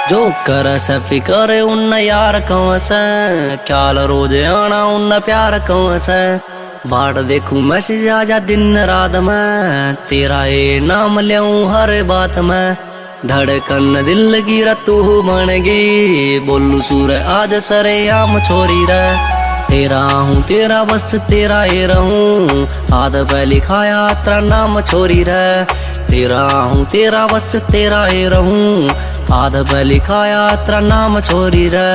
जो कर से फिकर उन यार कौन से, ख्याल रोज आना उन प्यार कौन से। बाट देखूं मैसेज आजा दिन रात में, तेरा ये नाम लेऊं हर बात में। धड़कन दिल की रतू बनेगी, बोलू सूर आज सरे आम छोरी रे। तेरा हूँ तेरा बस तेरा ये रहूं, हाथ पे लिखाया तेरा नाम छोरी रे। तेरा हूँ तेरा बस तेरा ये रहूं, हाथ पे लिखाया तेरा नाम छोरी रे।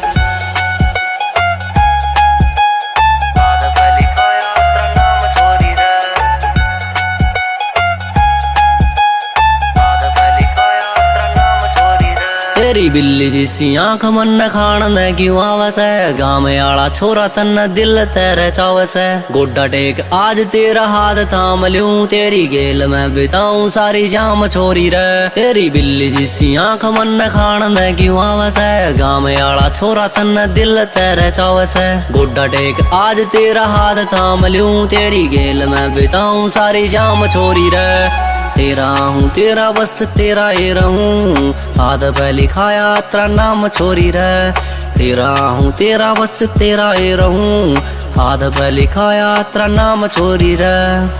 तेरी बिल्ली जिसी आंख मन खान न क्यों आवस है, गाँव में आला छोरा तन दिल तेरे चावस है। गोड्डा टेक आज तेरा हाथ थाम लूं, तेरी गेल में बिताऊं सारी शाम छोरी रे। तेरी बिल्ली जिसी आंख मन खान न क्यों आवस है, गाँव में आला छोरा तन दिल तेरे चावस है। गोड्डा टेक आज तेरा हाथ थाम लूं, तेरी गेल में बिताऊं सारी शाम छोरी रे। तेरा हूँ तेरा बस तेरा ये रहूं, हाथ पे लिखाया तेरा नाम छोरी रे। तेरा हूँ तेरा बस तेरा ये रहूं, हाथ पे लिखाया तेरा नाम छोरी रे।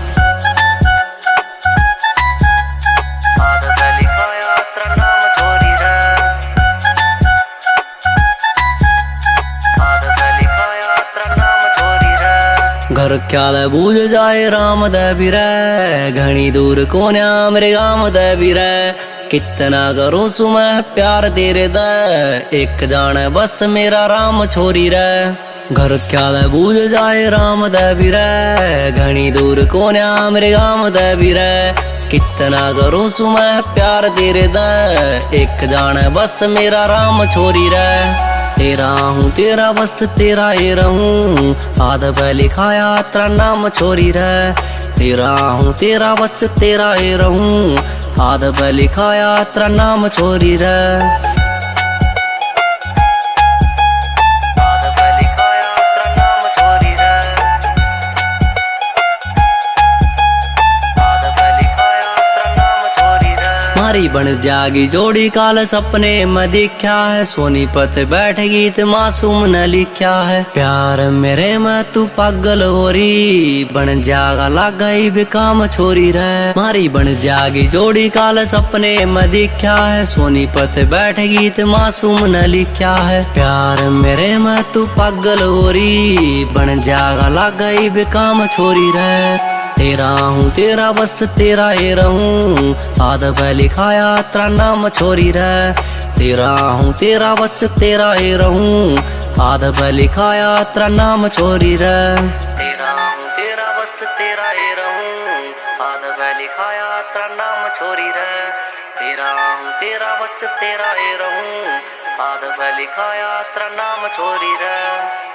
घर ख्याल बूझ जाए राम देवी रे, घनी दूर कोन्या मेरे गाँव देवी रे। कितना करो सुमह प्यार तेरे दे, एक जाने बस मेरा राम छोरी रे। घर ख्याल बूझ जाए राम देवी रे, घनी दूर कोन्या मेरे गाँव देवी रे। कितना करो सुमह प्यार तेरे दे, एक जाने बस मेरा राम छोरी रे। तेरा हूँ तेरा बस तेरा ये रहूं, हाथ पे लिखाया तेरा नाम छोरी रे। तेरा हूँ तेरा बस तेरा ये रहूं, हाथ पे लिखाया तेरा नाम छोरी रे। मारी बन जागी जोड़ी काल सपने में दिखा है, सोनीपत बैठ गीत मासूम ने लिखा है। प्यार मेरे में तू पागल हो री, बन जागा लग गई बेकाम छोरी रे। मारी बन जागी जोड़ी काल सपने में दिखा है, सोनीपत बैठ गीत मासूम ने लिखा है। प्यार मेरे में तू पागल हो री, बन जागा लग गई बेकाम छोरी रे। तेरा हूँ तेरा बस तेरा ये रहूं, हाथ पे लिखाया तेरा नाम छोरी रे। तेरा हूँ तेरा बस तेरा ये रहूं, हाथ पे लिखाया तेरा नाम छोरी रे। तेरा हूँ तेरा बस तेरा ये रहूं, हाथ पे लिखाया तेरा नाम छोरी रे। तेरा हूँ तेरा बस तेरा ये रहूं, हाथ पे लिखाया तेरा नाम छोरी रे।